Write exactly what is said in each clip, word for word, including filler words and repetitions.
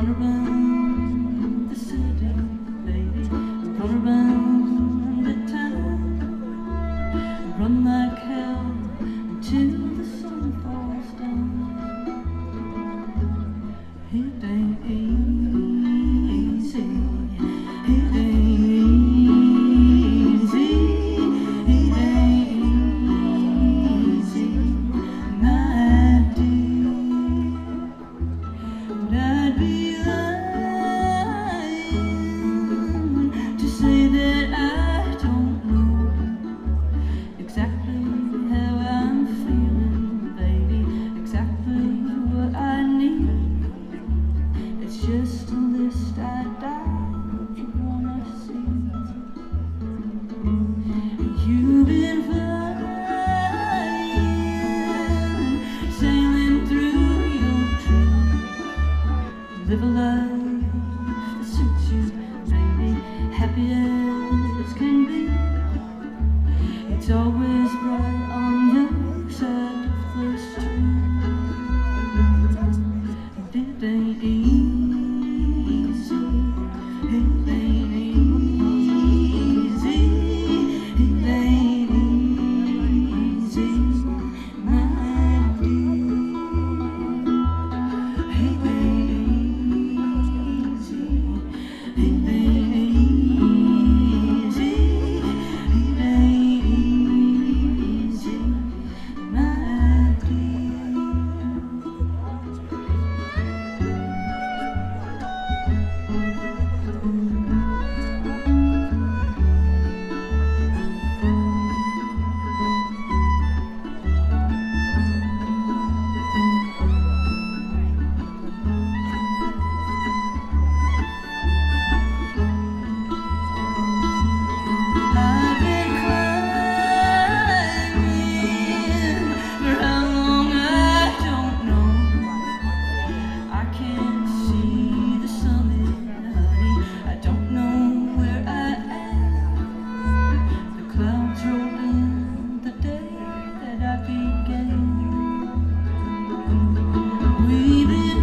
gonna run the city, baby. I'm gonna run the town. Run like hell until the sun falls down. It ain't easy. It ain't easy. It ain't easy, my dear. But I'd be lying to say that I don't know exactly how I'm feeling, baby. Exactly what I need. It's just a list I doubt you wanna see. You've been flying, sailing through your dreams. Live a life that suits you, baby, happy as can be. It's always bright on your side of the street. And it ain't easy. It ain't easy. It ain't easy, my dear. It ain't easy. It ain't easy. It ain't easy, my dear. I've been climbing for how long I don't know. I can't see the summit, honey. I don't know where I am. The clouds rolled in the day that I began. We've been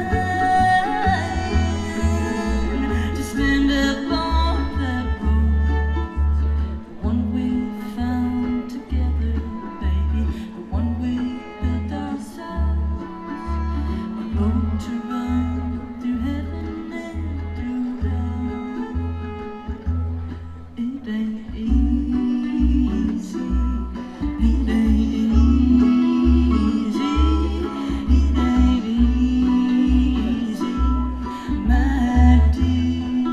trying to stand up on that road. The one we found together, baby, the one we built ourselves. A road to run through heaven and through hell. It ain't easy. It ain't easy. It ain't easy, my dear.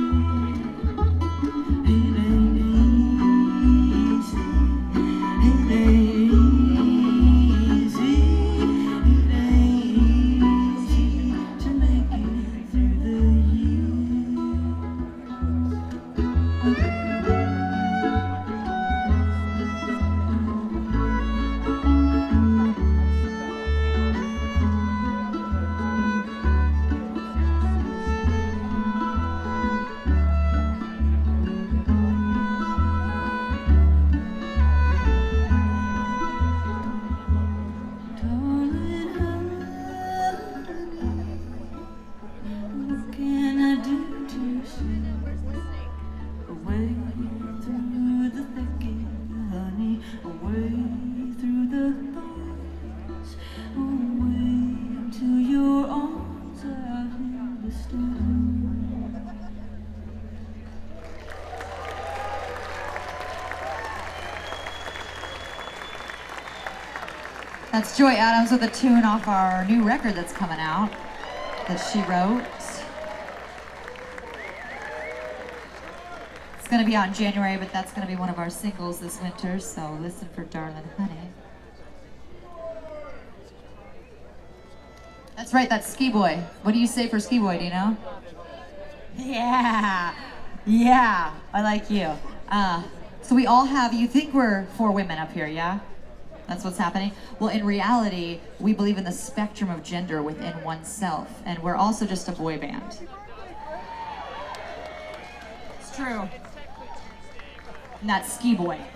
It ain't easy. It ain't easy. It ain't easy to make it through the darling, honey, what can I do to stay away through the thicket, honey, away through the thorns, away to your arms out in the storm. That's Joy Adams with a tune off our new record that's coming out that she wrote. It's going to be out in January, but that's going to be one of our singles this winter, so listen for Darlin' Honey. That's right, that's Ski Boy. What do you say for Ski Boy, do you know? Yeah, yeah, I like you. Uh, so we all have, you think we're four women up here, yeah? That's what's happening? Well, in reality, we believe in the spectrum of gender within oneself, and we're also just a boy band. It's true. And that's Ski Boy.